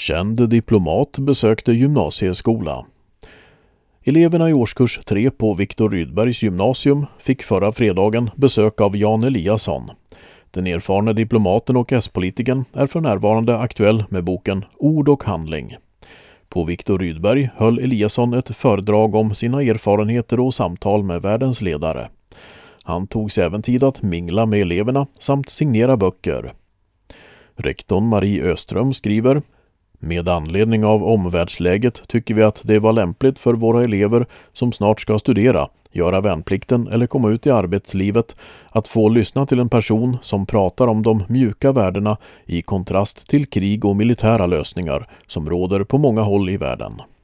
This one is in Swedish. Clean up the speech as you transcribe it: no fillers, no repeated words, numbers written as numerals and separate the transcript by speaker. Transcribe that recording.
Speaker 1: Känd diplomat besökte gymnasieskola. Eleverna i årskurs 3 på Viktor Rydbergs gymnasium fick förra fredagen besök av Jan Eliasson. Den erfarna diplomaten och S-politikern är för närvarande aktuell med boken Ord och handling. På Viktor Rydberg höll Eliasson ett föredrag om sina erfarenheter och samtal med världens ledare. Han tog sig även tid att mingla med eleverna samt signera böcker. Rektorn Marie Öström skriver: Med anledning av omvärldsläget tycker vi att det var lämpligt för våra elever som snart ska studera, göra värnplikten eller komma ut i arbetslivet att få lyssna till en person som pratar om de mjuka värdena i kontrast till krig och militära lösningar som råder på många håll i världen.